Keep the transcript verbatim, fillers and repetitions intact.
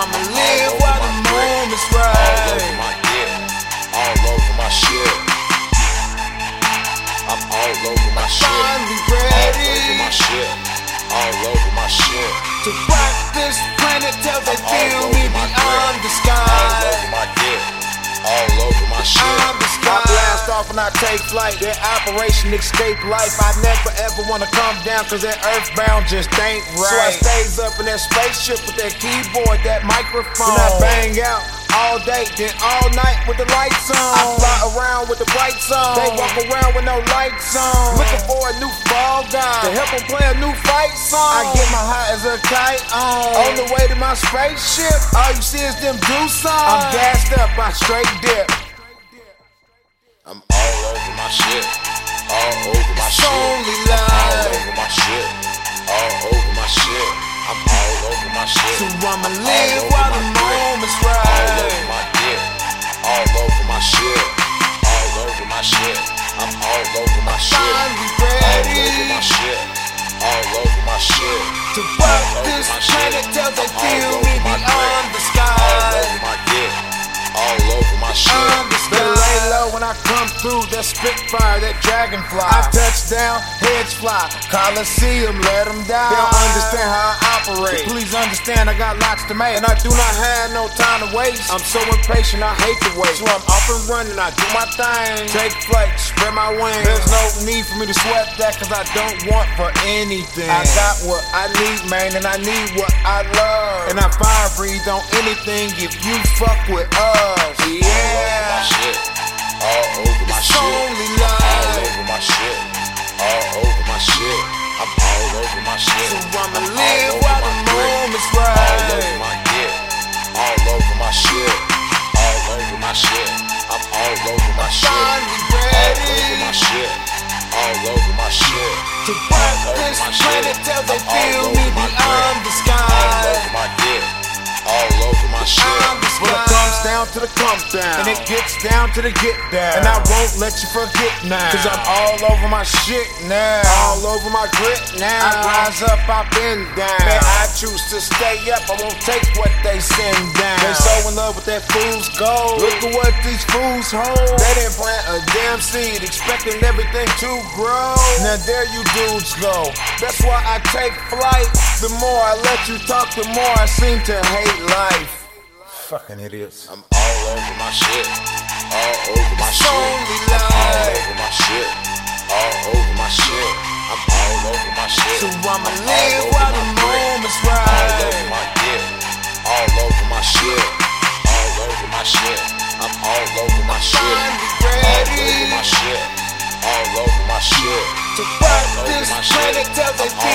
I'ma live while the moment's right. All over my gear, all over my shit. I'm all over my shit. Finally All ready over my shit. All over my shit. to rock this planet till they feel me beyond the All sky. over my gear. All over my shit. I'm the sky. I blast off when I take flight. That operation escape life. I never ever wanna come down, cause that earthbound just ain't right. So I stays up in that spaceship with that keyboard, that microphone. Then I bang out all day, then all night with the lights on. I fly around with the brights on. They walk around with no lights on. Looking for a new fall guy to help them play a new fight song. I get my high as a kite on. On the way to my spaceship, all you see is them do songs. I'm gassed up, I straight dip. I'm all over my shit. All over my shit. Only I'm all life. over my shit. All over my shit. I'm all over my shit. So I'ma I'm live all over while my the grip. moment's All over right. my gear. All over my shit. All over my shit. I'm all over my shit. Finally All over ready my shit. All over my shit. to All rock over this my shit. planet till they I'm all feel over me my beyond grip. the All sky. over my gear. All over my shit. I'm the sky. Better lay low when I come through. That Spitfire, that Dragonfly. I touch down, heads fly. Coliseum, let them die. They don't understand how I operate. Please understand, I got lots to make, and I do not have no time to waste. I'm so impatient, I hate to wait. So I'm off and running, I do my thing. Take flight, spread my wings. There's no need for me to sweat that, cause I don't want for anything. I got what I need, man, and I need what I love. And I fire breathe on anything if you fuck with us. Yeah. Shit. All over my It's shit. only I'm all life. over my shit. All over my shit. I'm all over my shit. So I'ma I'm live all over while my the grip. moment's All over right. my gear. All over my shit. All over my shit. I'm all over my shit. Finally All over ready my shit. All over my shit. to All rock over this my planet shit. till they I'm all feel over me my beyond grip. the All sky. over my gear. All over my shit. I'm the When it comes down to the come down, and it gets down to the get down, and I won't let you forget now, cause I'm all over my shit now, all over my grit now. I rise up, I bend down, man, I choose to stay up, I won't take what they send down. They so in love with that fool's gold. Look at what these fools hold. They didn't plant a damn seed, expecting everything to grow. Now there you dudes go. That's why I take flight. The more I let you talk, the more I seem to hate life. Fucking idiots. I'm all over my shit. All over my shit. only I'm all life. over my shit. All over my shit. I'm all over my shit. So I'ma I'm live all while over the my grip. moment's All over right. my gear. All over my shit. All over my shit. I'm all over my shit. Finally All over ready my shit. All over my shit. to rock All over this my shit. planet till they I'm all